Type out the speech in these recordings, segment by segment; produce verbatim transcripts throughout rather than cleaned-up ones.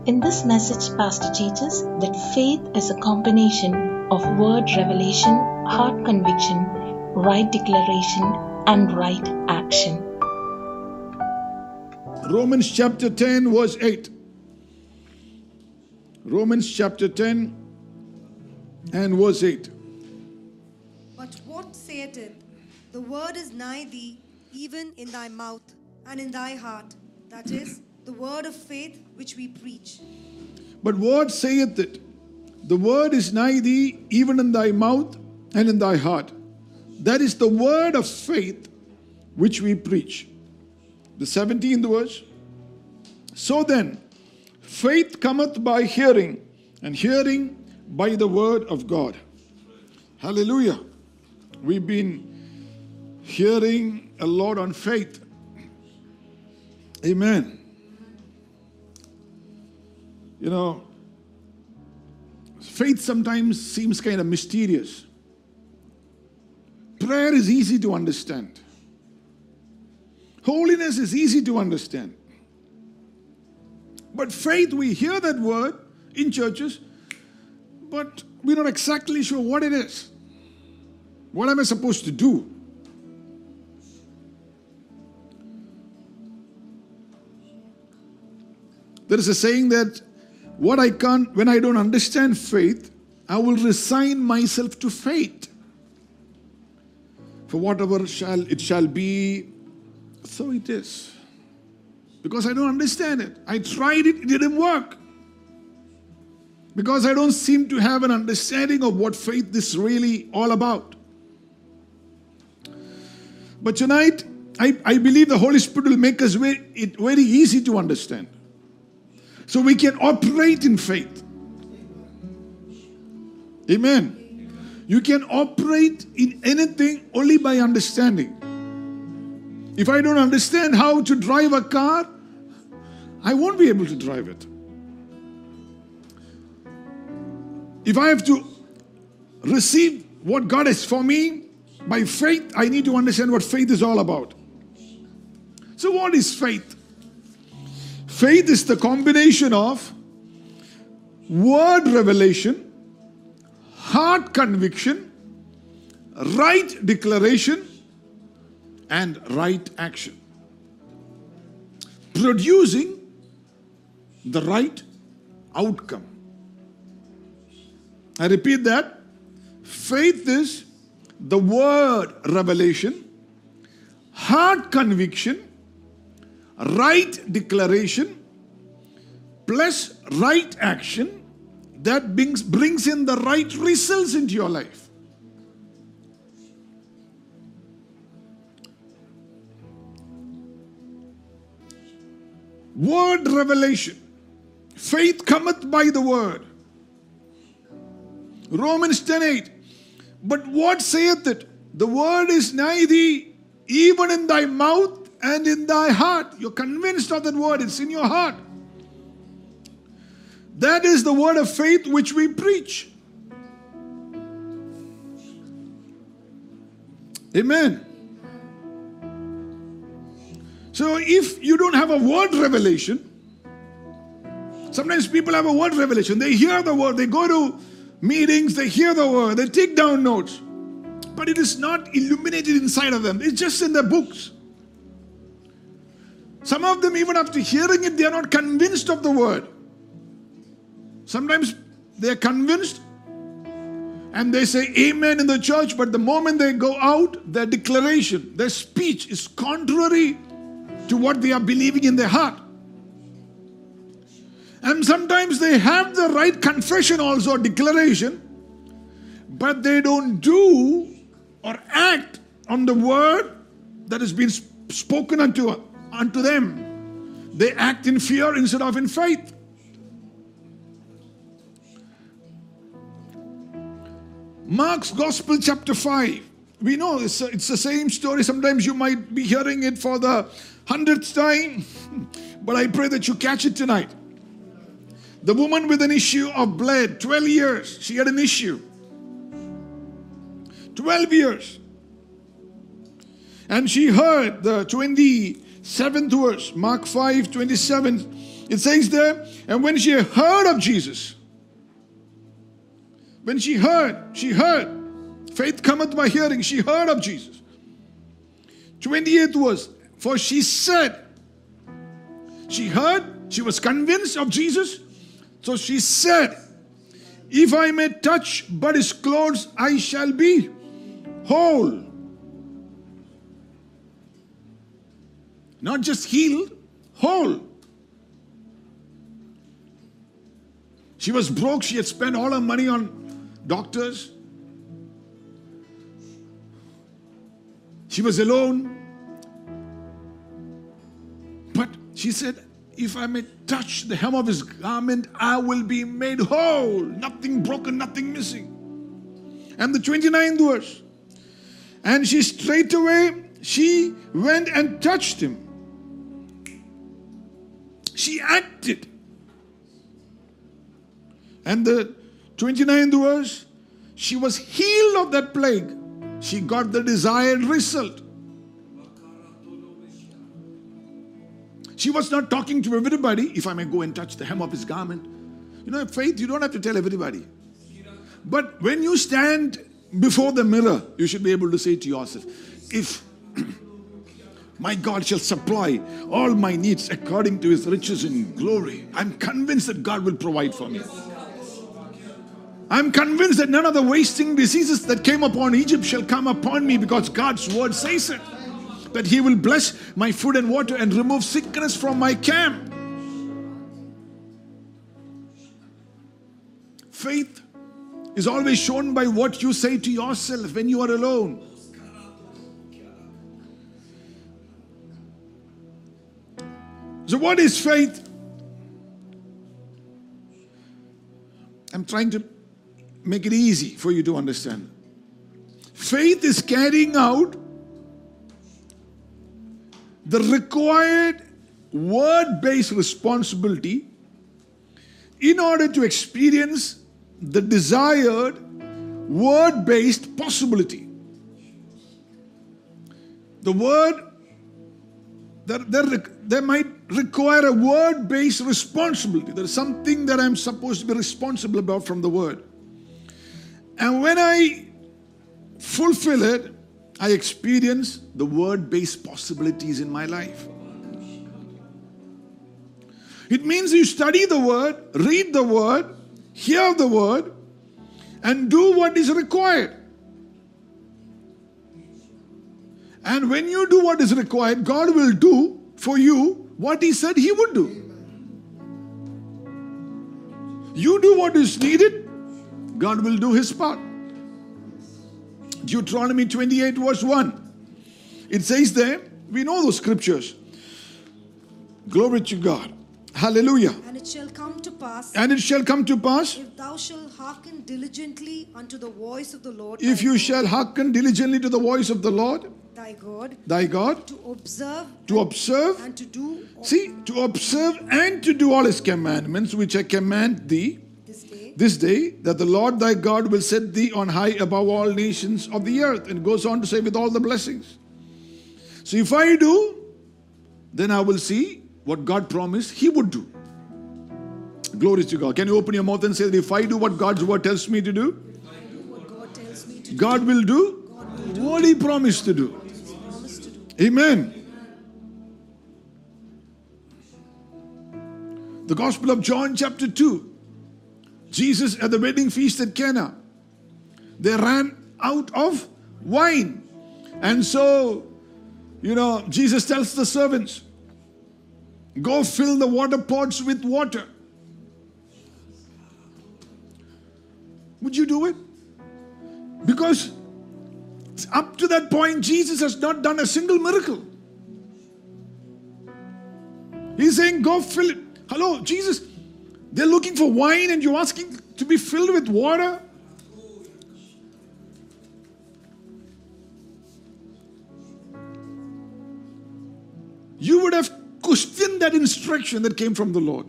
In this message, Pastor teaches that faith is a combination of word revelation, heart conviction, right declaration, and right action. Romans chapter ten, verse eight. Romans chapter ten and verse eight. But what saith it? The word is nigh thee, even in thy mouth and in thy heart. That is, the word of faith which we preach. But what saith it? The word is nigh thee, even in thy mouth and in thy heart. That is the word of faith which we preach. The seventeenth verse. So then, faith cometh by hearing, and hearing by the word of God. Hallelujah. We've been hearing a lot on faith. Amen. You know, faith sometimes seems kind of mysterious. Prayer is easy to understand. Holiness is easy to understand. But faith, we hear that word in churches, but we're not exactly sure what it is. What am I supposed to do? There is a saying that what I can't, when I don't understand faith, I will resign myself to fate. For whatever shall it shall be, so it is. Because I don't understand it. I tried it, it didn't work. Because I don't seem to have an understanding of what faith is really all about. But tonight, I, I believe the Holy Spirit will make us very, it very easy to understand. So we can operate in faith. Amen. You can operate in anything only by understanding. If I don't understand how to drive a car, I won't be able to drive it. If I have to receive what God has for me by faith, I need to understand what faith is all about. So what is faith? Faith is the combination of word revelation, heart conviction, right declaration, and right action. Producing the right outcome. I repeat that. Faith is the word revelation, heart conviction, right declaration, plus right action that brings, brings in the right results into your life. Word revelation. Faith cometh by the word. Romans ten eight. But what saith it? The word is nigh thee, even in thy mouth and in thy heart. You're convinced of that word. It's in your heart. That is the word of faith which we preach. Amen. So if you don't have a word revelation, sometimes people have a word revelation. They hear the word. They go to meetings. They hear the word. They take down notes. But it is not illuminated inside of them. It's just in their books. Some of them, even after hearing it, they are not convinced of the word. Sometimes they are convinced and they say amen in the church, but the moment they go out, their declaration, their speech is contrary to what they are believing in their heart. And sometimes they have the right confession also, declaration, but they don't do or act on the word that has been spoken unto, unto them. They act in fear instead of in faith. Mark's Gospel chapter five. We know it's, a, it's the same story. Sometimes you might be hearing it for the hundredth time, but I pray that you catch it tonight. The woman with an issue of blood, twelve years, she had an issue. twelve years. And she heard the twenty-seventh verse, Mark five twenty-seven. It says there, and when she heard of Jesus, when she heard, she heard, faith cometh by hearing, she heard of Jesus. twenty-eighth verse, for she said, she heard, she was convinced of Jesus, so she said, if I may touch but his clothes, I shall be whole. Not just healed, whole. She was broke. She had spent all her money on doctors. She was alone. But she said, if I may touch the hem of his garment, I will be made whole. Nothing broken, nothing missing. And the twenty-ninth verse. And she straightway, she went and touched him. She acted. And the twenty-ninth verse, she was healed of that plague. She got the desired result. She was not talking to everybody, if I may go and touch the hem of his garment. You know, faith, you don't have to tell everybody. But when you stand before the mirror, you should be able to say to yourself, if my God shall supply all my needs according to his riches in glory, I'm convinced that God will provide for me. I'm convinced that none of the wasting diseases that came upon Egypt shall come upon me, because God's word says it. That he will bless my food and water and remove sickness from my camp. Faith is always shown by what you say to yourself when you are alone. So what is faith? I'm trying to make it easy for you to understand. Faith is carrying out the required word-based responsibility in order to experience the desired word-based possibility. The word, there, there, there might require a word-based responsibility. There is something that I'm supposed to be responsible about from the word. And when I fulfill it, I experience the word-based possibilities in my life. It means you study the word, read the word, hear the word, and do what is required. And when you do what is required, God will do for you what he said he would do. You do what is needed, God will do his part. Deuteronomy twenty-eight verse one. It says there, we know those scriptures. Glory to God. Hallelujah. And it shall come to pass, And it shall come to pass, if thou shalt hearken diligently unto the voice of the Lord, if thy you God, shall hearken diligently to the voice of the Lord, thy God, thy God, to observe to observe, and to do all see, to observe and to do all his commandments, which I command thee this day, this day, that the Lord thy God will set thee on high above all nations of the earth. And goes on to say, with all the blessings. So if I do, then I will see what God promised he would do. Glory to God. Can you open your mouth and say that if I do what God's word tells me to do, if I do what God tells me to do, God will do God will do what he promised to do. what he promised to do. Amen. The Gospel of John chapter two. Jesus at the wedding feast at Cana. They ran out of wine. And so, you know, Jesus tells the servants, go fill the water pots with water. Would you do it? Because up to that point, Jesus has not done a single miracle. He's saying, go fill it. Hello, Jesus, they're looking for wine and you're asking to be filled with water? You would have questioned that instruction that came from the Lord.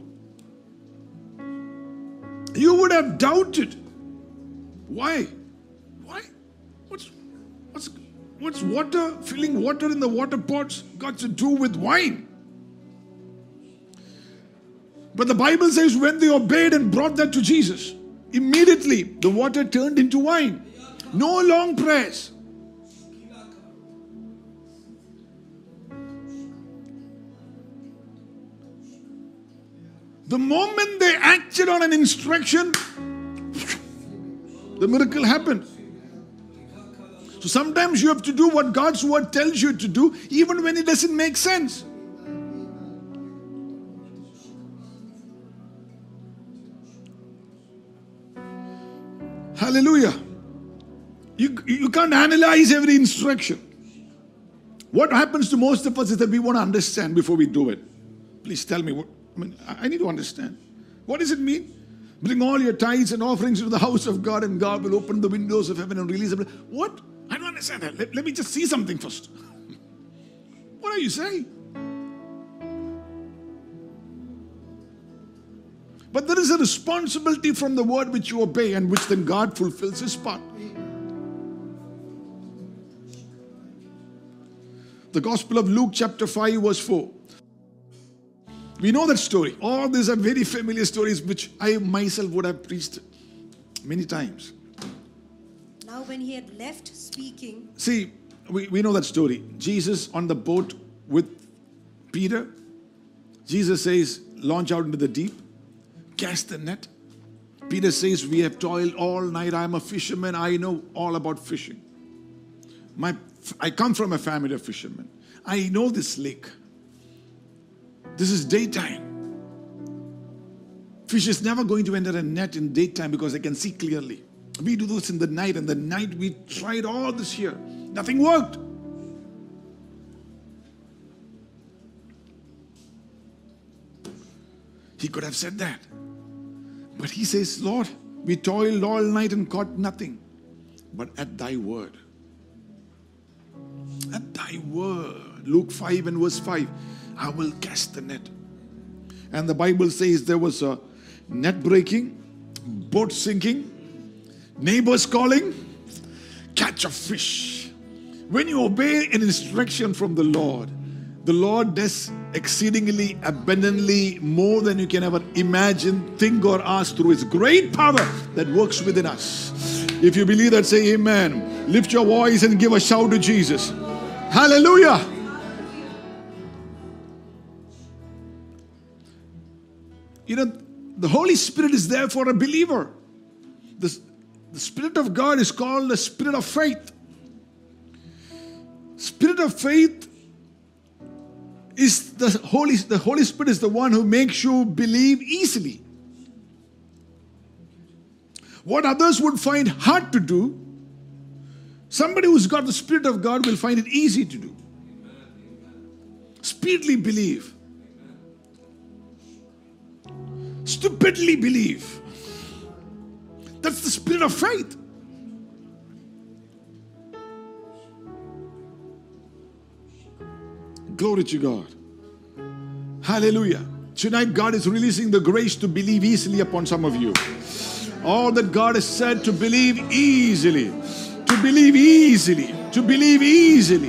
You would have doubted. Why? Why? What's, what's, what's water, filling water in the water pots got to do with wine? But the Bible says when they obeyed and brought that to Jesus, immediately the water turned into wine. No long prayers. The moment they acted on an instruction, the miracle happened. So sometimes you have to do what God's word tells you to do, even when it doesn't make sense. Hallelujah. You, you can't analyze every instruction. What happens to most of us is that we want to understand before we do it. Please tell me. What, I mean, I need to understand. What does it mean? Bring all your tithes and offerings to the house of God, and God will open the windows of heaven and release them. What? I don't understand that. Let, let me just see something first. What are you saying? But there is a responsibility from the word which you obey, and which then God fulfills his part. The Gospel of Luke chapter five verse four. We know that story. All these are very familiar stories which I myself would have preached many times. Now when he had left speaking. See, we, we know that story. Jesus on the boat with Peter. Jesus says, launch out into the deep. Cast the net. Peter says, we have toiled all night. I'm a fisherman. I know all about fishing. My, I come from a family of fishermen. I know this lake. This is daytime. Fish is never going to enter a net in daytime because they can see clearly. We do this in the night, and the night we tried all this here. Nothing worked. He could have said that. But he says, Lord, we toiled all night and caught nothing. But at thy word. At thy word. Luke five and verse five. I will cast the net. And the Bible says there was a net breaking, boat sinking, neighbors calling, catch a fish. When you obey an instruction from the Lord, the Lord does exceedingly abundantly more than you can ever imagine, think or ask through his great power that works within us. If you believe that, say amen. Lift your voice and give a shout to Jesus. Hallelujah. You know, the Holy Spirit is there for a believer. The, the Spirit of God is called the Spirit of faith. Spirit of faith is the Holy, the Holy Spirit is the one who makes you believe easily. What others would find hard to do, somebody who's got the Spirit of God will find it easy to do. Speedily believe. Stupidly believe. That's the spirit of faith. Glory to God. Hallelujah. Tonight God is releasing the grace to believe easily upon some of you. All that God has said, to believe easily. To believe easily. To believe easily.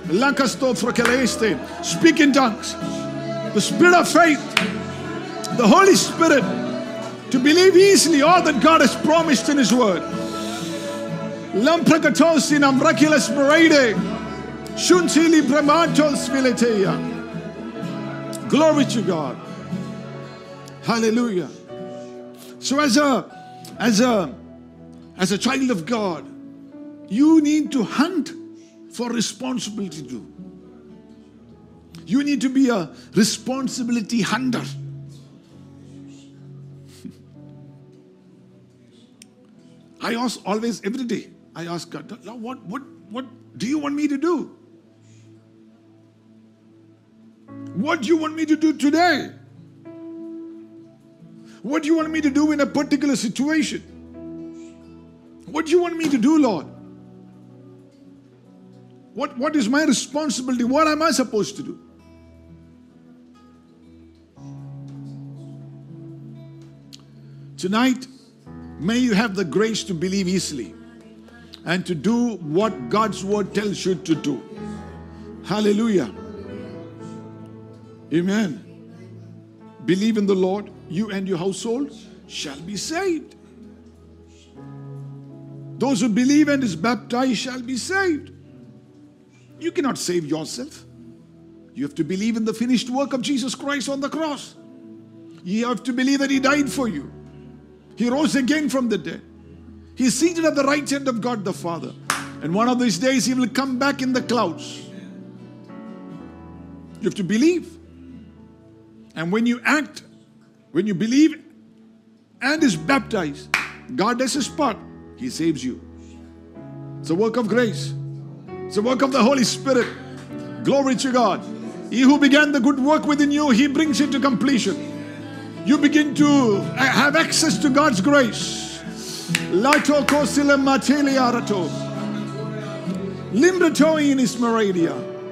Speak in tongues. The spirit of faith. The Holy Spirit, to believe easily all that God has promised in his word. Lamprakatosin amrakilas merede. Shuntili bramatos vileteya. Glory to God. Hallelujah. So as a as a as a child of God, you need to hunt for responsibility to do. You need to be a responsibility hunter. I ask always, every day, I ask God, what, what, what do you want me to do? What do you want me to do today? What do you want me to do in a particular situation? What do you want me to do, Lord? What, what is my responsibility? What am I supposed to do? Tonight, may you have the grace to believe easily and to do what God's word tells you to do. Hallelujah. Amen. Believe in the Lord. you and your household shall be saved. Those who believe and is baptized shall be saved. You cannot save yourself. You have to believe in the finished work of Jesus Christ on the cross. You have to believe that He died for you. He rose again from the dead. He is seated at the right hand of God the Father. And one of these days He will come back in the clouds. You have to believe. And when you act, when you believe and is baptized, God does His part. He saves you. It's a work of grace. It's a work of the Holy Spirit. Glory to God. He who began the good work within you, He brings it to completion. You begin to have access to God's grace. Lato kosile matelia rato. Limbrato in his meradia.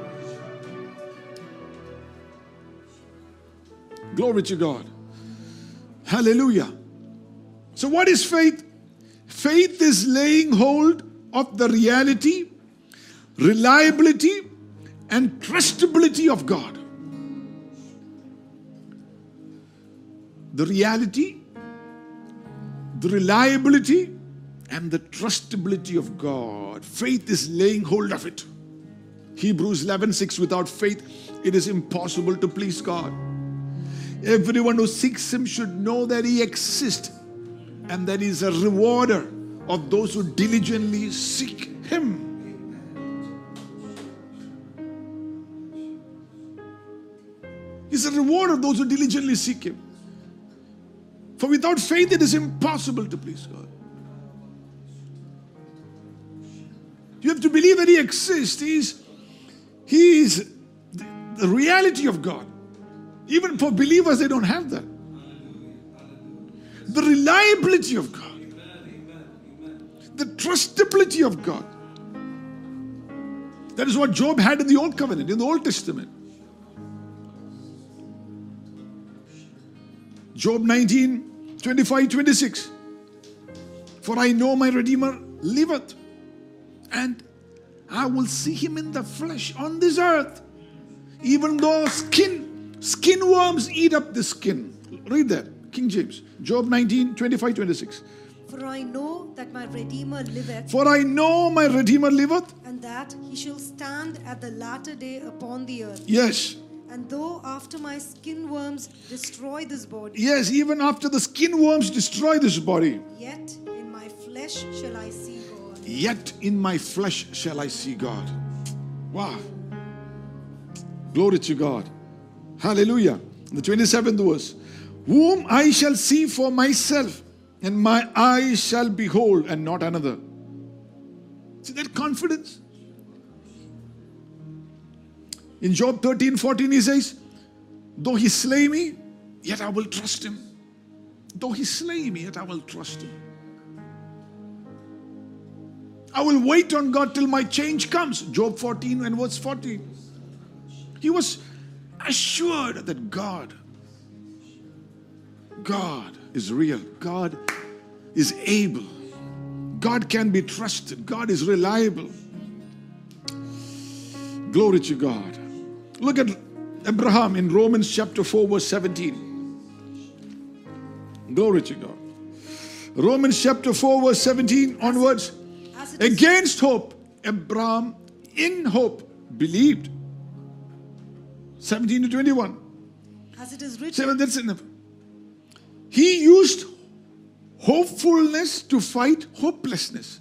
Glory to God. Hallelujah. So what is faith? Faith is laying hold of the reality, reliability, and trustability of God. The reality, the reliability, and the trustability of God. Faith is laying hold of it. Hebrews eleven six, without faith, it is impossible to please God. Everyone who seeks Him should know that He exists and that He is a rewarder of those who diligently seek Him. He's a rewarder of those who diligently seek Him. For without faith, it is impossible to please God. You have to believe that He exists. He is, he is the, the reality of God. Even for believers, they don't have that. The reliability of God. The trustability of God. That is what Job had in the Old Covenant, in the Old Testament. Job nineteen, twenty-five, twenty-six. For I know my Redeemer liveth, and I will see Him in the flesh on this earth. Even though skin, skin worms eat up the skin. Read that, King James. Job nineteen, twenty-five, twenty-six. For I know that my Redeemer liveth. For I know my Redeemer liveth. And that He shall stand at the latter day upon the earth. Yes. And though after my skin worms destroy this body. Yes, even after the skin worms destroy this body. Yet in my flesh shall I see God. Yet in my flesh shall I see God. Wow. Glory to God. Hallelujah. The twenty-seventh verse. Whom I shall see for myself, and my eyes shall behold, and not another. See that confidence? In Job thirteen, fourteen, he says, though He slay me, yet I will trust Him. Though He slay me, yet I will trust Him. I will wait on God till my change comes. Job fourteen and verse fourteen. He was assured that God, God is real. God is able. God can be trusted. God is reliable. Glory to God. Look at Abraham in Romans chapter four verse seventeen. Glory to God. Romans chapter four verse seventeen onwards. Against hope, Abraham in hope believed. seventeen to twenty-one. As it is written. Seven, that's enough. He used hopefulness to fight hopelessness.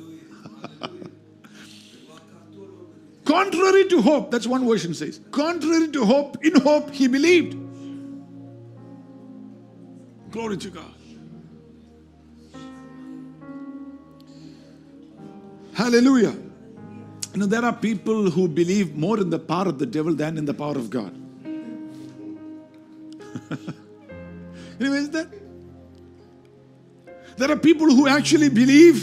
Contrary to hope, that's one version says. Contrary to hope, in hope he believed. Glory to God. Hallelujah. You know, there are people who believe more in the power of the devil than in the power of God. You know, is that? There are people who actually believe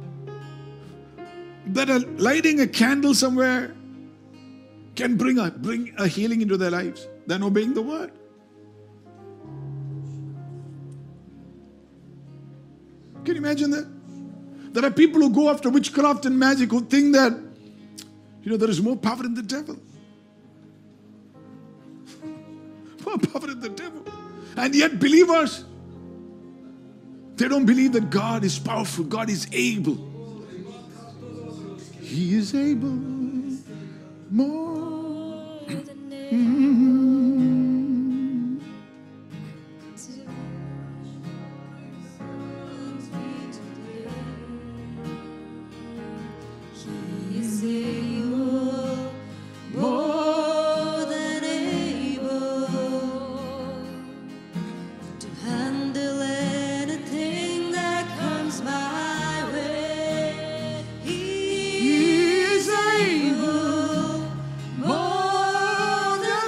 that a, lighting a candle somewhere can bring a, bring a healing into their lives than obeying the word. Can you imagine that? There are people who go after witchcraft and magic who think that, you know, there is more power in the devil. More power in the devil. And yet believers, they don't believe that God is powerful, God is able. He is able more. Mm-hmm. He is able, more than able to handle anything that comes my way. He is able, more than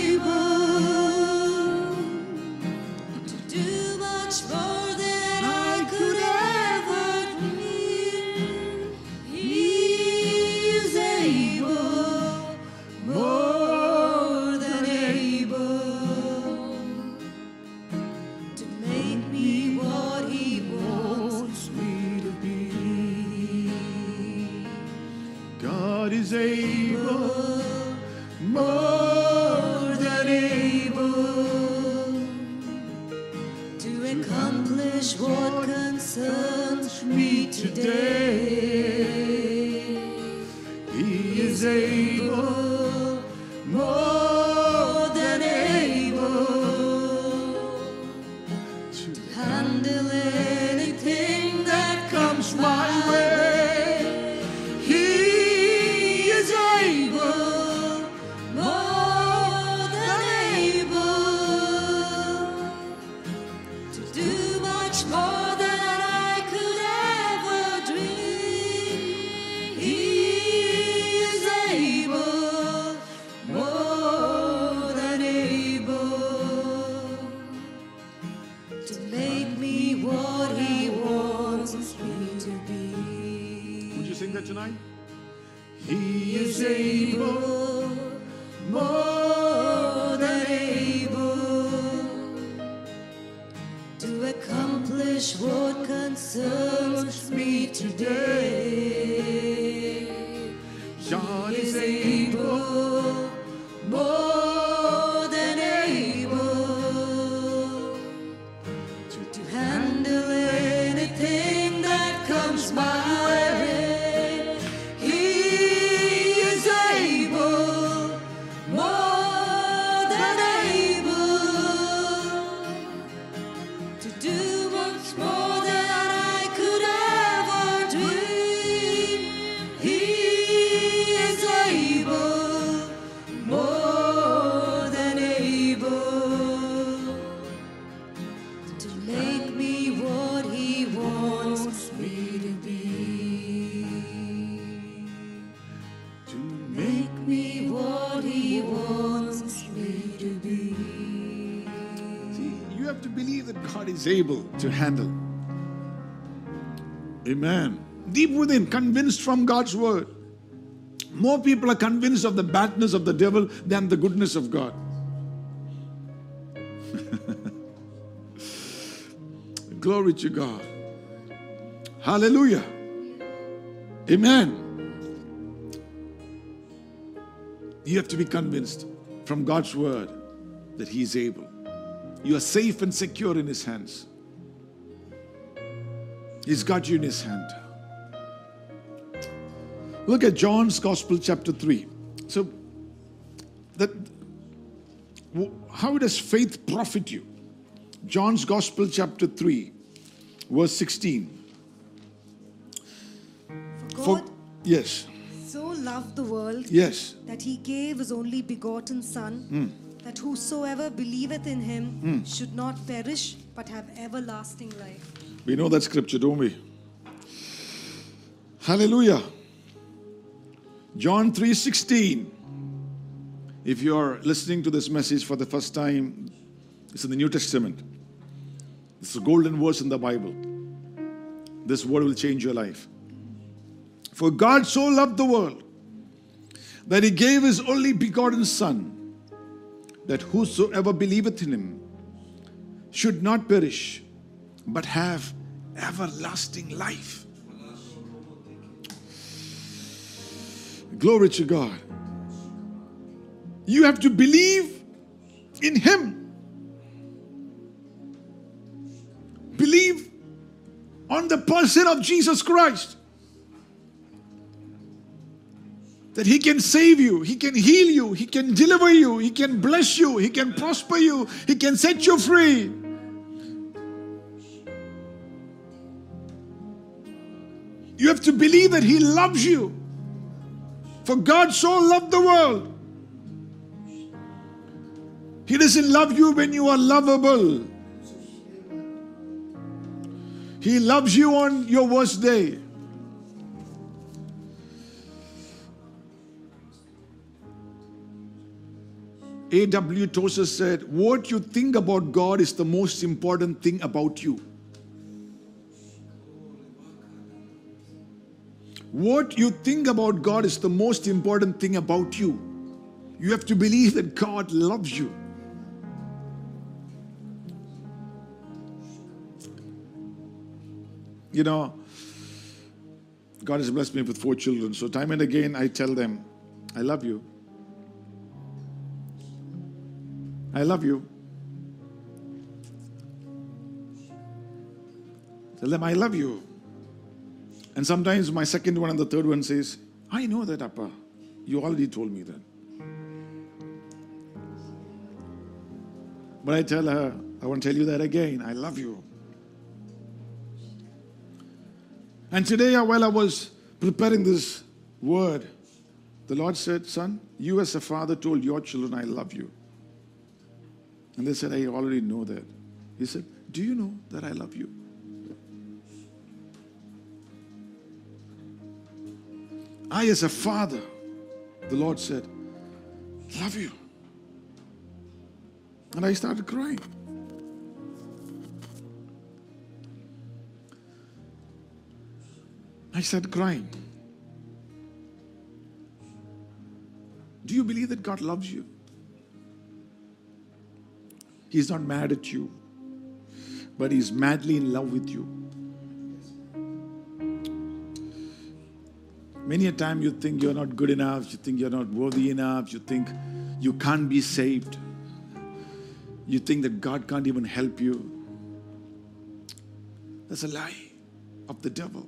able to do much more than I could ever dream. He is able, more than able to make me what He wants me to be. God is able, more than able To accomplish what concerns me today. He is able, More than able to to handle anything that comes my way. He is able, more than able to do much more than I could ever dream. He is able, more than able to make me what He wants me to be. Would you sing that tonight? He He is is able, more than able to accomplish what concerns me today. God He is is able, able, more than able to handle anything that comes my way. He is able, more than able to do much more than I could ever dream. He is able, more than able to make me what He wants me to be. to Make me what He wants me to be. See, you have to believe that God is able to handle. Amen. Deep within, convinced from God's word. More people are convinced of the badness of the devil than the goodness of God. Glory to God. Hallelujah. Amen. You have to be convinced from God's word that He is able. You are safe and secure in His hands. He's got you in His hand. Look at John's Gospel, chapter three. So, that how does faith profit you? John's Gospel, chapter three, verse sixteen. For God yes, so loved the world yes. that He gave His only begotten Son, that whosoever believeth in Him should not perish but have everlasting life. We know that scripture, don't we? Hallelujah. John three sixteen. If you are listening to this message for the first time, it's in the New Testament. It's a golden verse in the Bible. This word will change your life. For God so loved the world that He gave His only begotten Son, that whosoever believeth in Him should not perish, but have everlasting life. Glory to God. You have to believe in Him. on the person of Jesus Christ. That He can save you, He can heal you, He can deliver you, He can bless you, He can prosper you, He can set you free. You have to believe that He loves you. For God so loved the world. He doesn't love you when you are lovable. He loves you on your worst day. A W Tozer said, what you think about God is the most important thing about you. What you think about God is the most important thing about you. You have to believe that God loves you. You know, God has blessed me with four children. So time and again I tell them, I love you. I love you. Tell them I love you. And sometimes my second one and the third one says, I know that, Appa. You already told me that. But I tell her, I want to tell you that again. I love you. And today, while I was preparing this word, the Lord said, son, you as a father told your children, I love you. And they said, I already know that. He said, do you know that I love you? I as a father, the Lord said, love you. And I started crying. I started crying. Do you believe that God loves you? He's not mad at you, but He's madly in love with you. Many a time you think you're not good enough, you think you're not worthy enough, you think you can't be saved. You think that God can't even help you. That's a lie of the devil.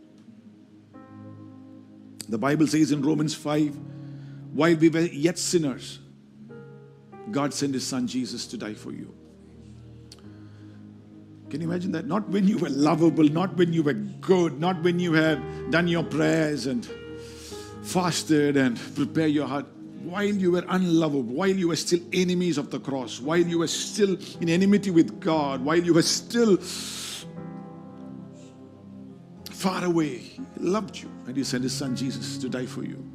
The Bible says in Romans five, while we were yet sinners, God sent His Son Jesus to die for you. Can you imagine that? Not when you were lovable, not when you were good, not when you had done your prayers and fasted and prepared your heart. While you were unlovable, while you were still enemies of the cross, while you were still in enmity with God, while you were still far away, He loved you and He sent His Son Jesus to die for you.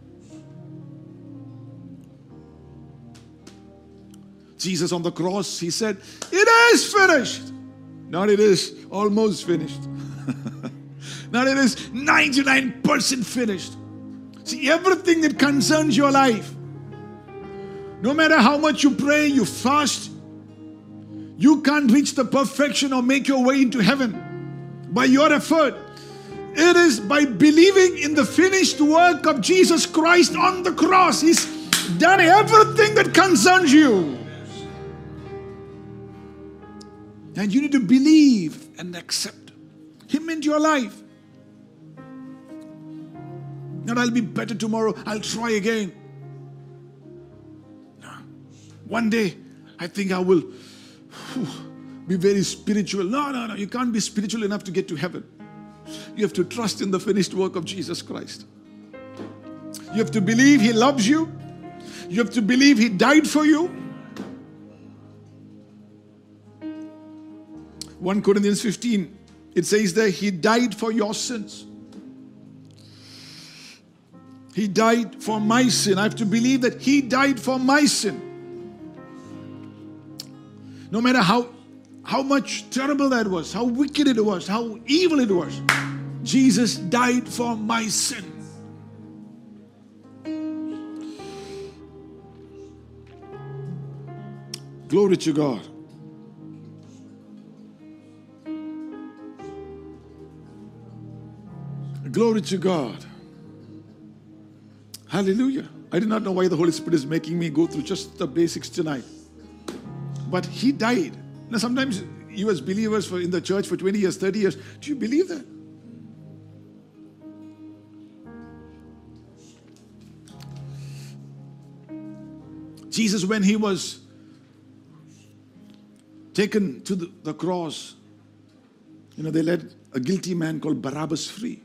Jesus on the cross, He said, it is finished. Not it is almost finished. Not it is ninety-nine percent finished. See, everything that concerns your life, no matter how much you pray, you fast, you can't reach the perfection or make your way into heaven by your effort. It is by believing in the finished work of Jesus Christ on the cross. He's done everything that concerns you. And you need to believe and accept Him into your life. Not I'll be better tomorrow, I'll try again. No. One day, I think I will whew, be very spiritual. No, no, no, you can't be spiritual enough to get to heaven. You have to trust in the finished work of Jesus Christ. You have to believe He loves you. You have to believe He died for you. First Corinthians fifteen, it says that He died for your sins. He died for my sin. I have to believe that He died for my sin. No matter how, how much terrible that was, how wicked it was, how evil it was, Jesus died for my sin. Glory to God. Glory to God. Hallelujah. I do not know why the Holy Spirit is making me go through just the basics tonight. But He died. Now sometimes you as believers for in the church for twenty years, thirty years. Do you believe that? Jesus, when he was taken to the, the cross, you know, they let a guilty man called Barabbas free.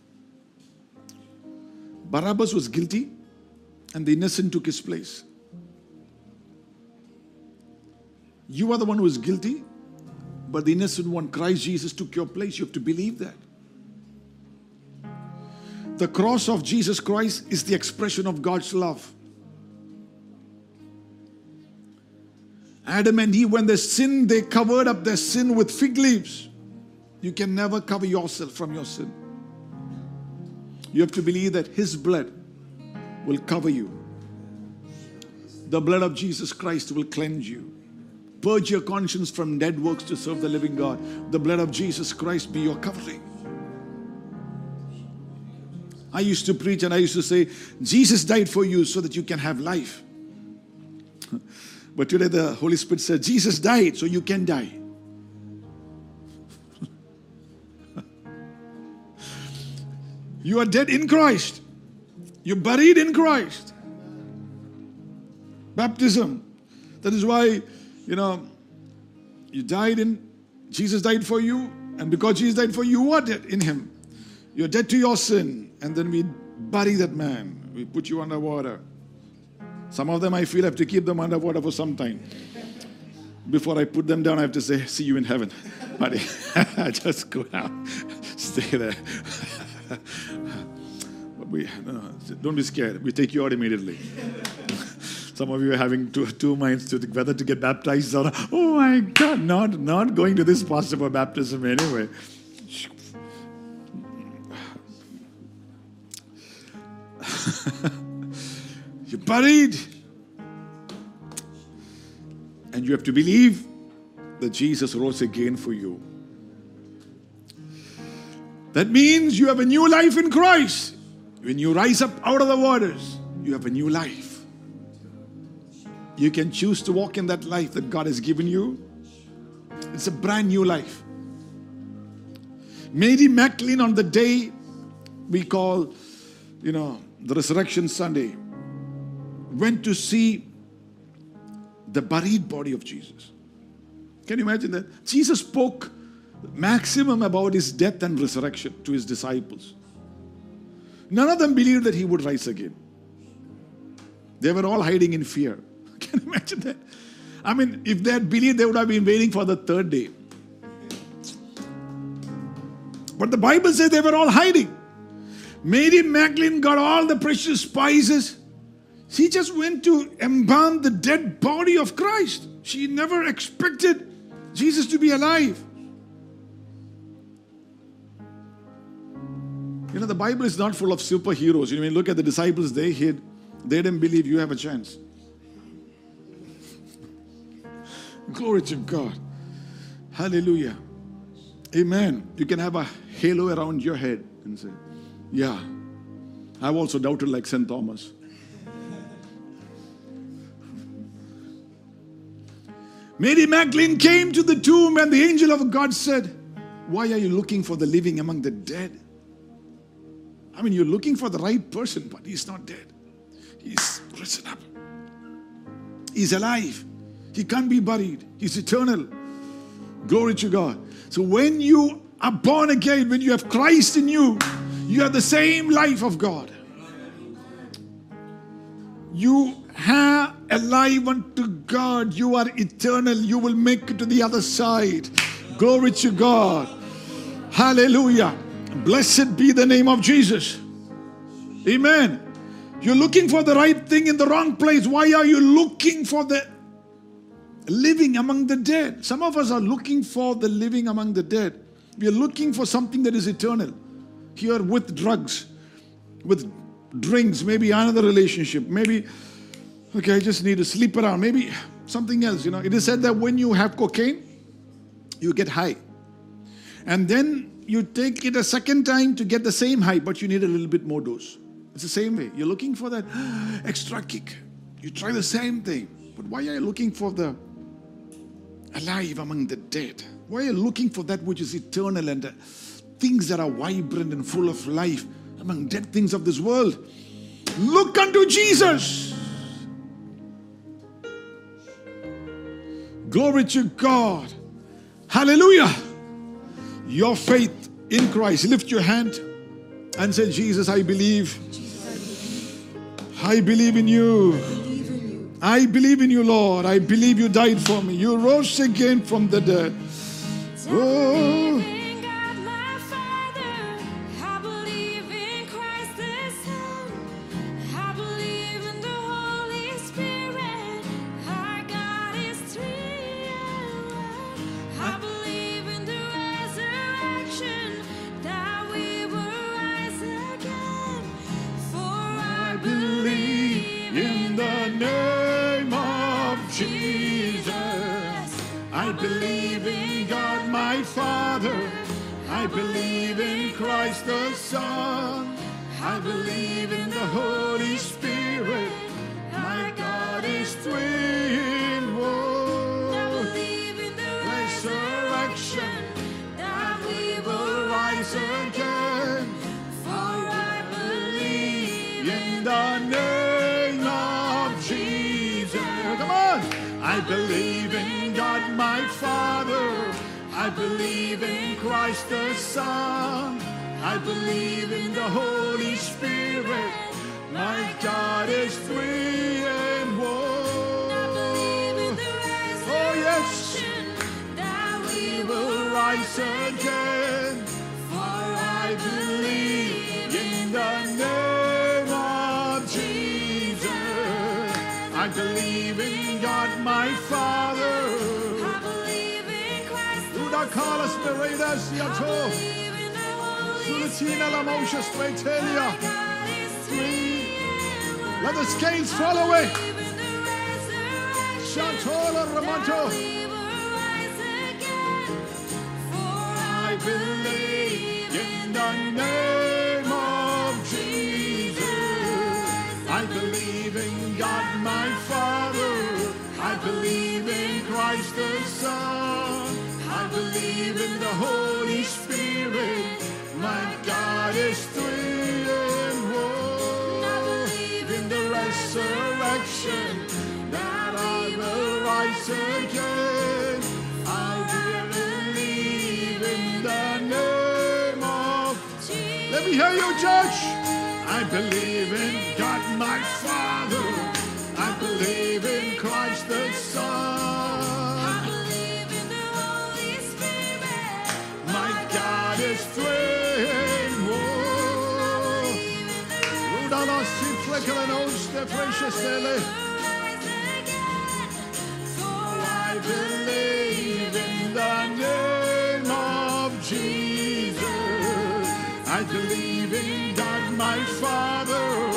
Barabbas was guilty and the innocent took his place. You are the one who is guilty, but the innocent one, Christ Jesus, took your place. You have to believe that. The cross of Jesus Christ is the expression of God's love. Adam and Eve, when they sinned, they covered up their sin with fig leaves. You can never cover yourself from your sin. You have to believe that His blood will cover you. The blood of Jesus Christ will cleanse you. Purge your conscience from dead works to serve the living God. The blood of Jesus Christ be your covering. I used to preach and I used to say, Jesus died for you so that you can have life. But today the Holy Spirit said, Jesus died so you can die. You are dead in Christ. You're buried in Christ. Baptism. That is why, you know, you died in, Jesus died for you. And because Jesus died for you, you are dead in Him. You're dead to your sin. And then we bury that man. We put you underwater. Some of them I feel I have to keep them underwater for some time. Before I put them down, I have to say, see you in heaven. Buddy, just go down. Stay there. But we, no, don't be scared. We take you out immediately. Some of you are having two, two minds to whether to get baptized or not. Oh my God, not, not going to this pastor for baptism anyway. You're buried. And you have to believe that Jesus rose again for you. That means you have a new life in Christ. When you rise up out of the waters, you have a new life. You can choose to walk in that life that God has given you. It's a brand new life. Mary Magdalene, on the day we call, you know, the Resurrection Sunday, went to see the buried body of Jesus. Can you imagine that? Jesus spoke maximum about His death and resurrection to His disciples. None of them believed that He would rise again. They were all hiding in fear. Can you imagine that? I mean, if they had believed, they would have been waiting for the third day. But the Bible says they were all hiding. Mary Magdalene got all the precious spices. She just went to embalm the dead body of Christ. She never expected Jesus to be alive. You know, the Bible is not full of superheroes. You know, when you look at the disciples, they hid. They didn't believe you have a chance. Glory to God. Hallelujah. Amen. You can have a halo around your head and say, yeah, I've also doubted like Saint Thomas. Mary Magdalene came to the tomb and the angel of God said, why are you looking for the living among the dead? I mean, you're looking for the right person, but he's not dead. He's risen up. He's alive. He can't be buried. He's eternal. Glory to God. So when you are born again, when you have Christ in you, you have the same life of God. You have a life unto God. You are eternal. You will make it to the other side. Glory to God. Hallelujah. Blessed be the name of Jesus. Amen. You're looking for the right thing in the wrong place. Why are you looking for the living among the dead? Some of us are looking for the living among the dead. We are looking for something that is eternal. Here with drugs, with drinks, maybe another relationship, maybe, okay, I just need to sleep around, maybe something else. You know, it is said that when you have cocaine, you get high. And then you take it a second time to get the same high, but you need a little bit more dose. It's the same way. You're looking for that extra kick. You try the same thing. But why are you looking for the alive among the dead? Why are you looking for that which is eternal and uh, things that are vibrant and full of life among dead things of this world? Look unto Jesus. Glory to God. Hallelujah. Your faith in Christ. Lift your hand and say, Jesus, I believe. I believe in you. I believe in you, Lord. I believe you died for me. You rose again from the dead. Oh. I believe in God my Father. I believe in Christ the Son. I believe in the Holy Spirit. My God is three in one. I believe in the resurrection, that we will rise again. For I believe in the name of Jesus. Come on! I believe in God my Father. I believe in Christ the Son. I believe in the Holy Spirit. My God is three in one. I believe in the resurrection, oh yes, that we will rise again. For I believe in the name of Jesus. I believe in God my Father. I believe in Christ the Son. Carlos Beredas Yato. Sulatina La Moshe Straitelia. Let the scales fall away. Shantola Ramato. I believe in the name of Jesus. I believe in God my Father. I believe in Christ the Son. I believe in the Holy Spirit. My God is three in one. I believe in the resurrection, that I will rise again. I believe in the name of Jesus. Let me hear you, church. I believe in God my Father. I believe in Christ the Son. I believe in the Holy Spirit. My God is three in one. Rudala si flekelenose de precious dele. For I believe in the name of Jesus. I believe in God my Father.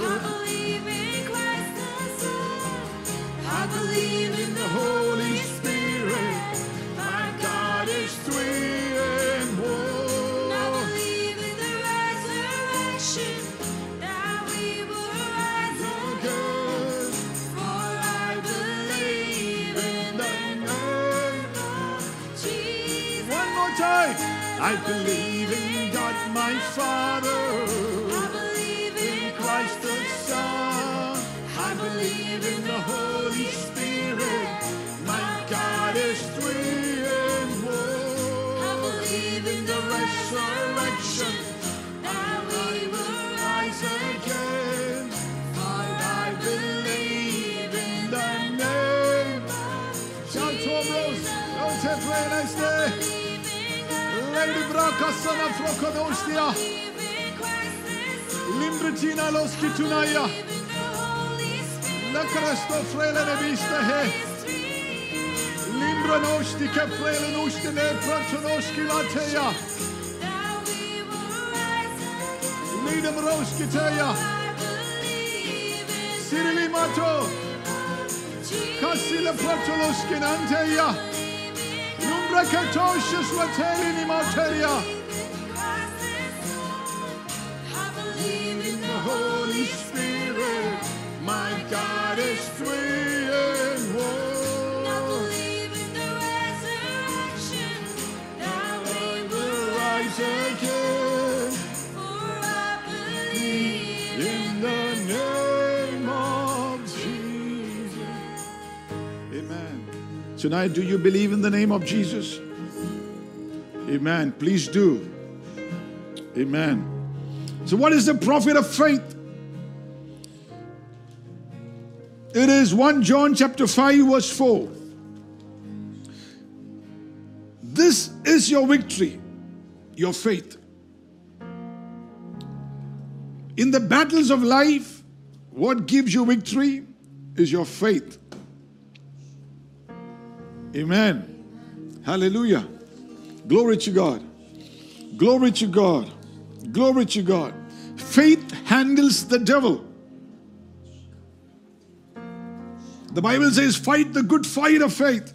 I believe in the Holy Spirit. My God is three in one. I believe in the resurrection, that we will rise again. For I believe in the name of Jesus. One more time. I believe in God my Father. I believe in Christ the Son. I believe in the Holy Spirit. My God is three in one. I believe in the resurrection, that we will rise again. For I believe in the name of Jesus. Don't take prayer next day. Lady Bracasana Frocodostia. Limbritina Los Kitunaya. La Cresto frele ne viste he. Limbra nosti che frele nosti ne prantonoski lateia. Lidem roski teia. Sirili mato. Cassile prantonoski nanteia. Lumbra che toscius lateli ni materia. In the Holy Spirit. My God is three in one. I believe in the resurrection, Tonight, do you believe in the name of Jesus? Amen. Please do. Amen. So what is the profit of faith? It is First John chapter five verse four. This is your victory, your faith. In the battles of life, what gives you victory is your faith. Amen. Hallelujah. Glory to God. Glory to God. Glory to God. Faith handles the devil. The Bible says, fight the good fight of faith.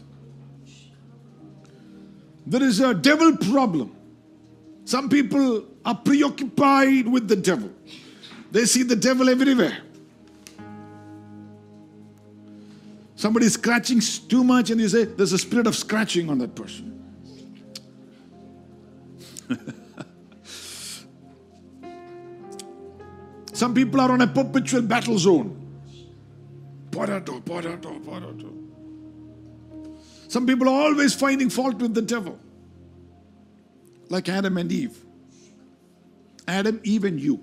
There is a devil problem. Some people are preoccupied with the devil. They see the devil everywhere. Somebody is scratching too much and you say, there's a spirit of scratching on that person. Some people are on a perpetual battle zone. Potato, potato, potato. Some people are always finding fault with the devil. Like Adam and Eve. Adam, Eve and you.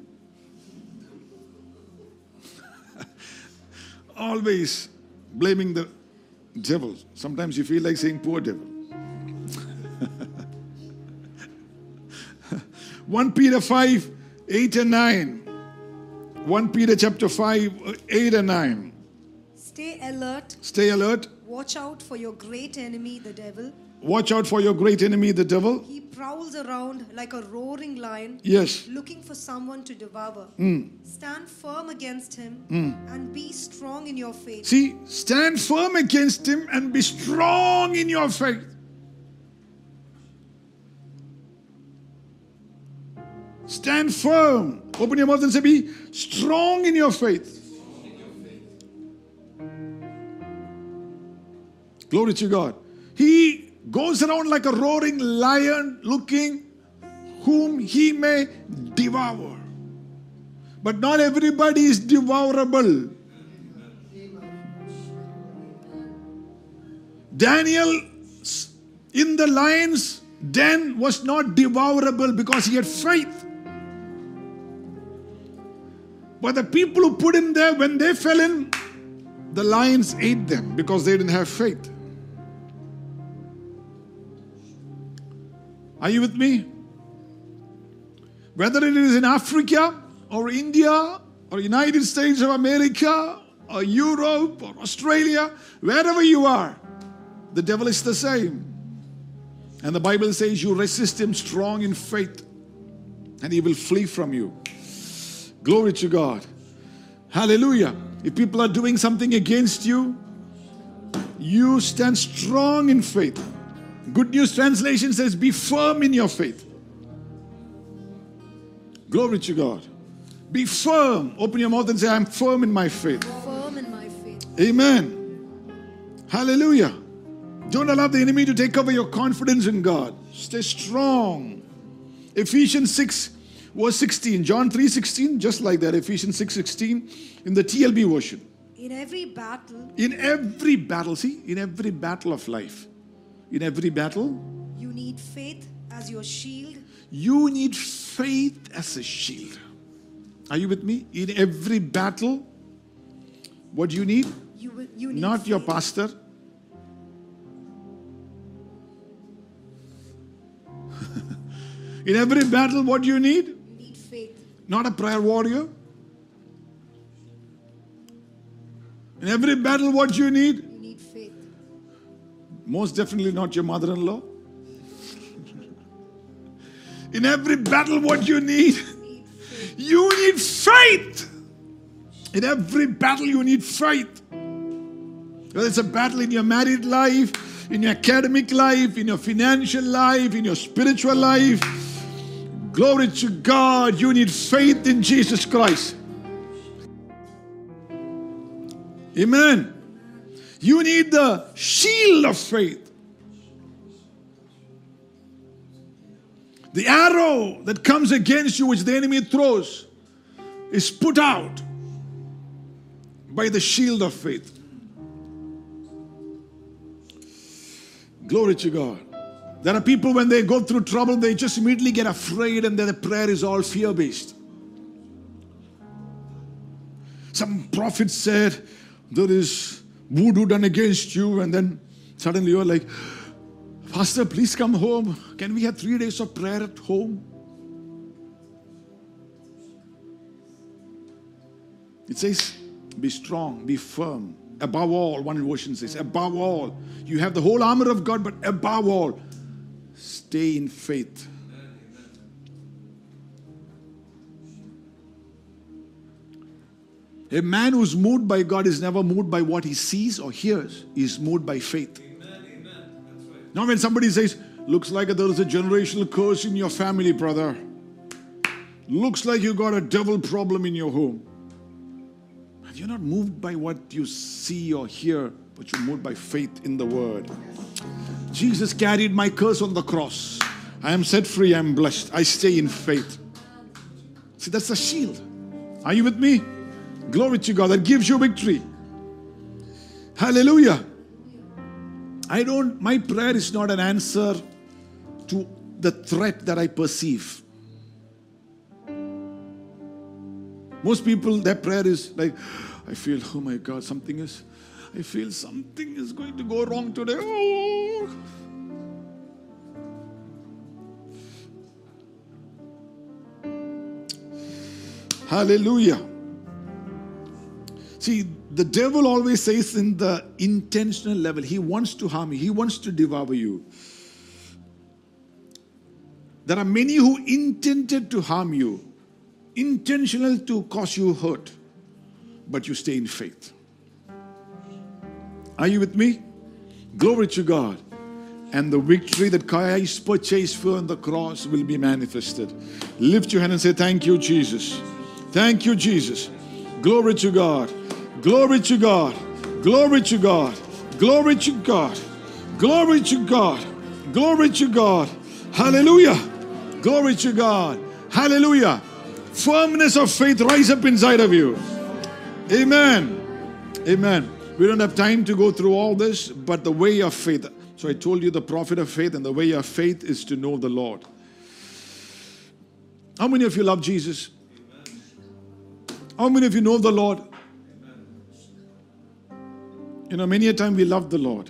Always blaming the devil. Sometimes you feel like saying, poor devil. First Peter five, eight and nine. First Peter chapter five, eight and nine. Stay alert. Stay alert. Watch out for your great enemy, the devil. Watch out for your great enemy, the devil. He prowls around like a roaring lion, Yes. looking for someone to devour. Mm. Stand firm against him Mm. and be strong in your faith. See, stand firm against him and be strong in your faith. Stand firm. Open your mouth and say, be strong in your faith. Glory to God. He goes around like a roaring lion looking whom he may devour. But not everybody is devourable. Daniel in the lion's den was not devourable because he had faith. But the people who put him there, when they fell in, the lions ate them because they didn't have faith. Are you with me? Whether it is in Africa or India or United States of America or Europe or Australia, wherever you are, the devil is the same. And the Bible says you resist him strong in faith and he will flee from you. Glory to God. Hallelujah. If people are doing something against you, you stand strong in faith. Good News Translation says, be firm in your faith. Glory to God. Be firm. Open your mouth and say, I'm firm in my faith. Firm in my faith. Amen. Hallelujah. Don't allow the enemy to take over your confidence in God. Stay strong. Ephesians six, verse sixteen. John three sixteen, just like that. Ephesians six sixteen in the T L B version. In every battle, In every battle, see, in every battle of life, in every battle, you need faith as your shield. you need faith as a shield. Are you with me? In every battle, what do you need? You will, you need Not your faith. pastor. In every battle, what do you need? You need faith. Not a prayer warrior. In every battle, what do you need? You need faith. Most definitely not your mother-in-law. In every battle, what do you need? You need faith. In every battle, you need faith. Whether it's a battle in your married life, in your academic life, in your financial life, in your spiritual life, glory to God, you need faith in Jesus Christ. Amen. You need the shield of faith. The arrow that comes against you, which the enemy throws, is put out by the shield of faith. Glory to God. There are people when they go through trouble, they just immediately get afraid and then the prayer is all fear-based. Some prophet said, there is voodoo done against you, and then suddenly you're like, Pastor, please come home. Can we have three days of prayer at home? It says, be strong, be firm. Above all, one version says, above all. You have the whole armor of God, but above all, stay in faith. A man who's moved by God is never moved by what he sees or hears. He is moved by faith. Amen, amen. That's right. Now when somebody says, looks like there is a generational curse in your family, brother. Looks like you got a devil problem in your home. And you're not moved by what you see or hear, but you're moved by faith in the word. Jesus carried my curse on the cross. I am set free, I am blessed. I stay in faith. See, that's the shield. Are you with me? Glory to God. That gives you victory. Hallelujah. I don't, my prayer is not an answer to the threat that I perceive. Most people, their prayer is like, I feel, oh my God, something is, I feel something is going to go wrong today. Oh. Hallelujah. See, the devil always says in the intentional level, he wants to harm you. He wants to devour you. There are many who intended to harm you, intentional to cause you hurt, but you stay in faith. Are you with me? Glory to God. And the victory that Christ purchased for on the cross will be manifested. Lift your hand and say, thank you, Jesus. Thank you, Jesus. Glory to God. Glory to God. Glory to God. Glory to God. Glory to God. Glory to God. Hallelujah. Glory to God. Hallelujah. Firmness of faith rise up inside of you. Amen. Amen. We don't have time to go through all this, but the way of faith. So I told you the prophet of faith, and the way of faith is to know the Lord. How many of you love Jesus? How many of you know the Lord? You know, many a time we love the Lord.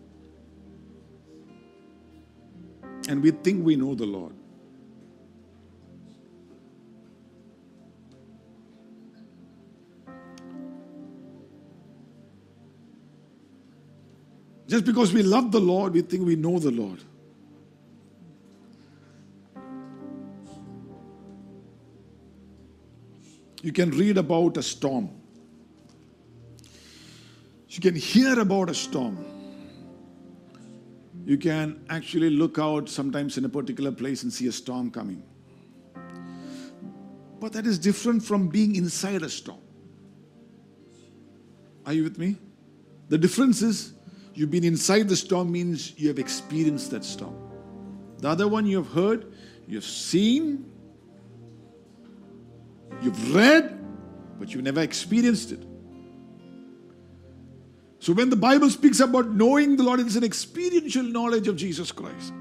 And we think we know the Lord. Just because we love the Lord, we think we know the Lord. You can read about a storm. You can hear about a storm. You can actually look out sometimes in a particular place and see a storm coming. But that is different from being inside a storm. Are you with me? The difference is you've been inside the storm means you have experienced that storm. The other one you have heard, you've seen, you've read, but you've never experienced it. So when the Bible speaks about knowing the Lord, it's an experiential knowledge of Jesus Christ.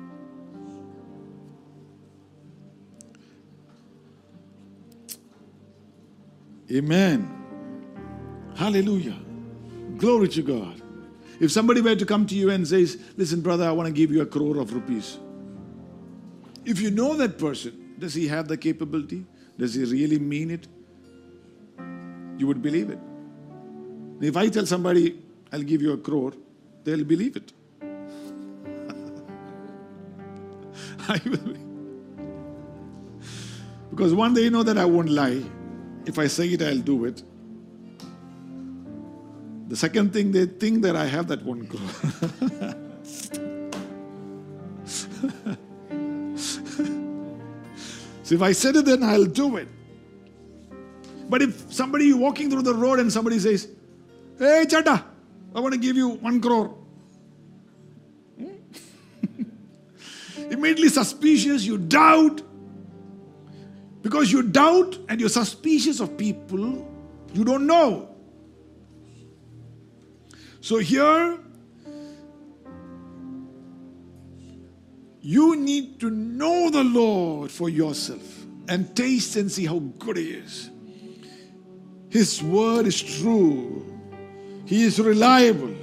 Amen. Hallelujah. Glory to God. If somebody were to come to you and says, listen, brother, I want to give you a crore of rupees. If you know that person, does he have the capability? Does he really mean it? You would believe it. If I tell somebody, I'll give you a crore, they'll believe it. Because one, they know that I won't lie. If I say it, I'll do it. The second thing, they think that I have that one crore. So if I said it, then I'll do it. But if somebody walking through the road and somebody says, hey, Chata, I want to give you one crore. Immediately suspicious, you doubt. Because you doubt and you're suspicious of people you don't know. So here, You need to know the Lord for yourself and taste and see how good He is. His word is true. He is reliable.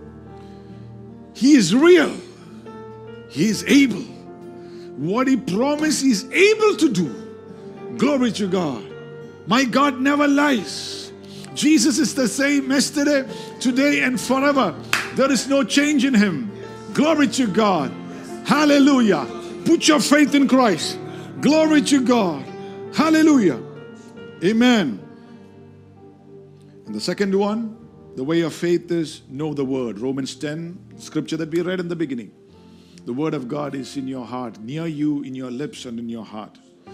He is real. He is able. What He promised, He is able to do. Glory to God. My God never lies. Jesus is the same yesterday, today, and forever. There is no change in Him. Glory to God. Hallelujah. Put your faith in Christ. Glory to God. Hallelujah. Amen. And the second one, the way of faith is know the word. Romans ten, scripture that we read in the beginning. The word of God is in your heart, near you, in your lips and in your heart.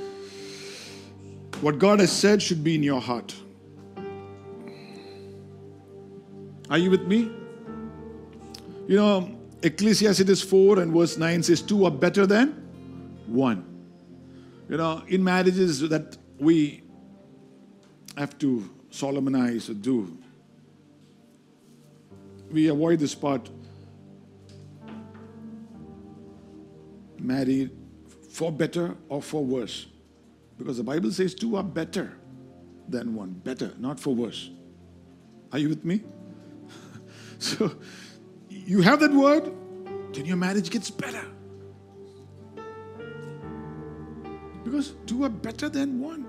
What God has said should be in your heart. Are you with me? You know, Ecclesiastes four and verse nine says, two are better than one. You know, in marriages that we have to solemnize or do, we avoid this part. Married for better or for worse. Because the Bible says two are better than one. Better, not for worse. Are you with me? So, you have that word, then your marriage gets better. Because two are better than one.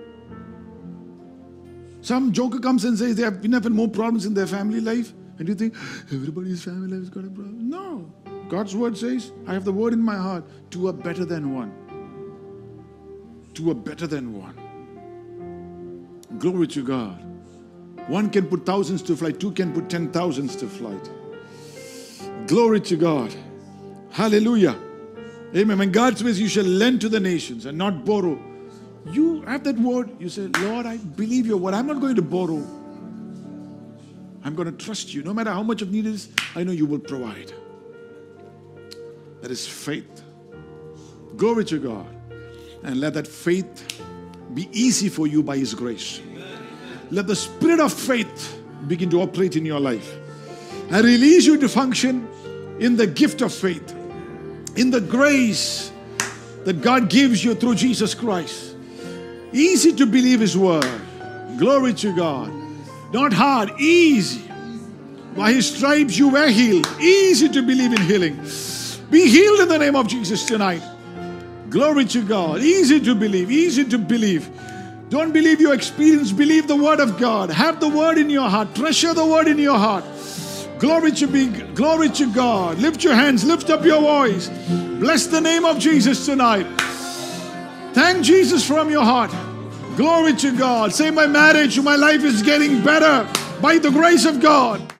Some joker comes and says they have been having more problems in their family life. And you think, everybody's family life has got a problem. No. God's word says, I have the word in my heart. Two are better than one. Two are better than one. Glory to God. One can put thousands to flight. Two can put ten thousands to flight. Glory to God. Hallelujah. Amen. When God says you shall lend to the nations and not borrow, you have that word. You say, Lord, I believe your word. I'm not going to borrow. I'm going to trust you. No matter how much of need is, I know you will provide. That is faith. Glory to God. And let that faith be easy for you by His grace. Let the spirit of faith begin to operate in your life. And release you to function in the gift of faith. In the grace that God gives you through Jesus Christ. Easy to believe His word. Glory to God. Not hard, easy. By His stripes you were healed. Easy to believe in healing. Be healed in the name of Jesus tonight. Glory to God. Easy to believe, easy to believe. Don't believe your experience, believe the word of God. Have the word in your heart. Treasure the word in your heart. Glory to be, glory to God. Lift your hands, lift up your voice. Bless the name of Jesus tonight. Thank Jesus from your heart. Glory to God. Say, my marriage, my life is getting better by the grace of God.